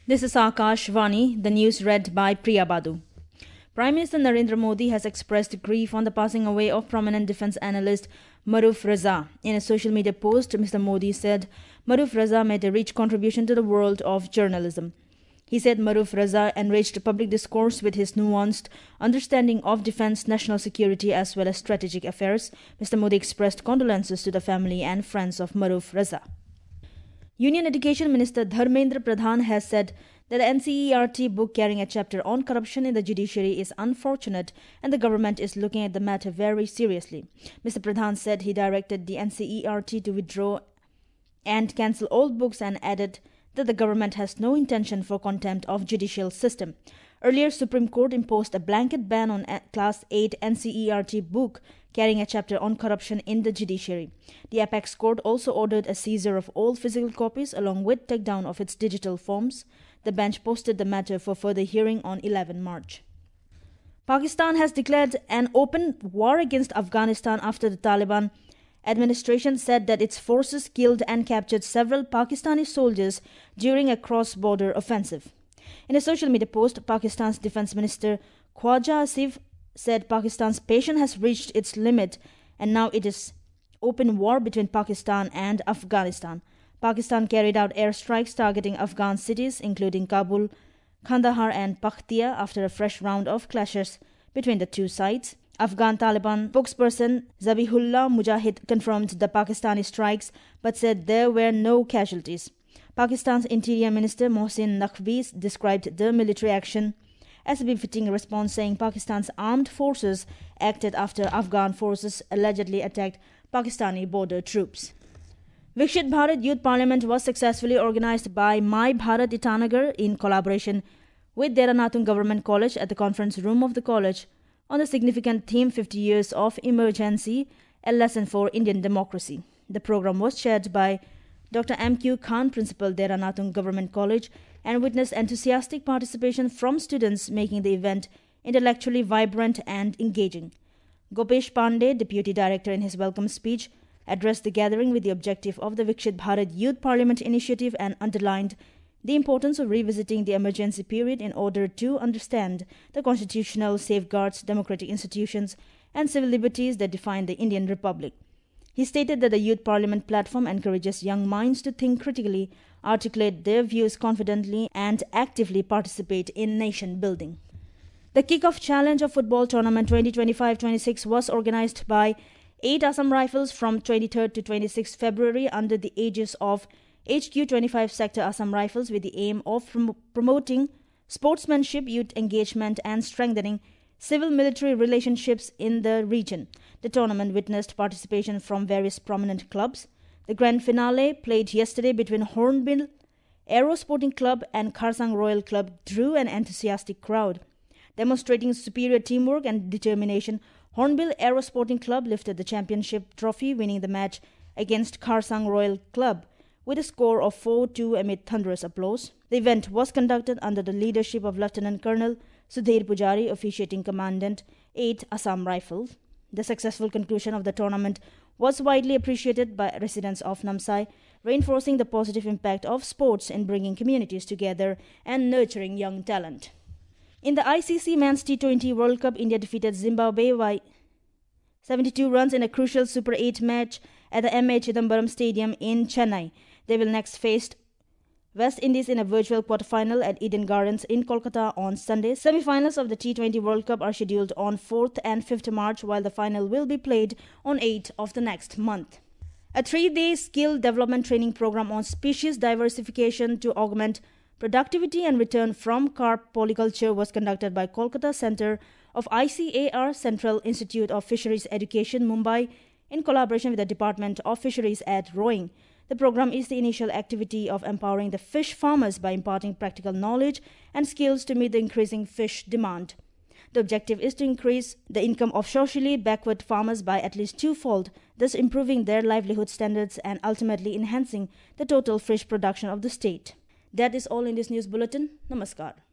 This is Akashvani, the news read by Priya Badu. Prime Minister Narendra Modi has expressed grief on the passing away of prominent defense analyst Maroof Raza. In a social media post, Mr. Modi said Maroof Raza made a rich contribution to the world of journalism. He said Maroof Raza enriched public discourse with his nuanced understanding of defense, national security as well as strategic affairs. Mr. Modi expressed condolences to the family and friends of Maroof Raza. Union Education Minister Dharmendra Pradhan has said that the NCERT book carrying a chapter on corruption in the judiciary is unfortunate and the government is looking at the matter very seriously. Mr. Pradhan said he directed the NCERT to withdraw and cancel all books and added that the government has no intention for contempt of judicial system. Earlier, Supreme Court imposed a blanket ban on Class 8 NCERT book carrying a chapter on corruption in the judiciary. The Apex Court also ordered a seizure of all physical copies along with takedown of its digital forms. The bench posted the matter for further hearing on 11 March. Pakistan has declared an open war against Afghanistan after the Taliban administration said that its forces killed and captured several Pakistani soldiers during a cross-border offensive. In a social media post, Pakistan's Defense Minister Khwaja Asif said Pakistan's patience has reached its limit and now it is open war between Pakistan and Afghanistan. Pakistan carried out airstrikes targeting Afghan cities including Kabul, Kandahar and Paktia after a fresh round of clashes between the two sides. Afghan Taliban spokesperson Zabihullah Mujahid confirmed the Pakistani strikes but said there were no casualties. Pakistan's Interior Minister Mohsin Naqvi described the military action as a befitting response, saying Pakistan's armed forces acted after Afghan forces allegedly attacked Pakistani border troops. Viksit Bharat Youth Parliament was successfully organized by My Bharat Itanagar in collaboration with Dera Natung Government College at the conference room of the college on the significant theme 50 years of emergency, a lesson for Indian democracy. The program was chaired by Dr. M.Q. Khan, Principal, Dera Natung Government College, and witnessed enthusiastic participation from students, making the event intellectually vibrant and engaging. Gopesh Pandey, Deputy Director, in his welcome speech, addressed the gathering with the objective of the Viksit Bharat Youth Parliament initiative and underlined the importance of revisiting the emergency period in order to understand the constitutional safeguards, democratic institutions, and civil liberties that define the Indian Republic. He stated that the Youth Parliament platform encourages young minds to think critically, articulate their views confidently, and actively participate in nation building. The Kick-Off Challenge of Football Tournament 2025-26 was organized by 8 Assam Rifles from 23rd to 26th February under the aegis of HQ 25 Sector Assam Rifles with the aim of promoting sportsmanship, youth engagement, and strengthening civil-military relationships in the region. The tournament witnessed participation from various prominent clubs. The grand finale, played yesterday between Hornbill Aero Sporting Club and Kharsang Royal Club, drew an enthusiastic crowd. Demonstrating superior teamwork and determination, Hornbill Aero Sporting Club lifted the championship trophy, winning the match against Kharsang Royal Club with a score of 4-2 amid thunderous applause. The event was conducted under the leadership of Lieutenant Colonel Sudhir Pujari, officiating Commandant 8 Assam Rifles. The successful conclusion of the tournament was widely appreciated by residents of Namsai, reinforcing the positive impact of sports in bringing communities together and nurturing young talent. In the ICC Men's T20 World Cup, India defeated Zimbabwe by 72 runs in a crucial Super 8 match at the M.A. Chidambaram Stadium in Chennai. They will next face West Indies in a virtual quarterfinal at Eden Gardens in Kolkata on Sunday. Semi-finals of the T20 World Cup are scheduled on 4th and 5th March, while the final will be played on 8th of the next month. A 3-day skill development training program on species diversification to augment productivity and return from carp polyculture was conducted by Kolkata Center of ICAR, Central Institute of Fisheries Education, Mumbai, in collaboration with the Department of Fisheries at Rowing. The program is the initial activity of empowering the fish farmers by imparting practical knowledge and skills to meet the increasing fish demand. The objective is to increase the income of socially backward farmers by at least twofold, thus improving their livelihood standards and ultimately enhancing the total fish production of the state. That is all in this news bulletin. Namaskar.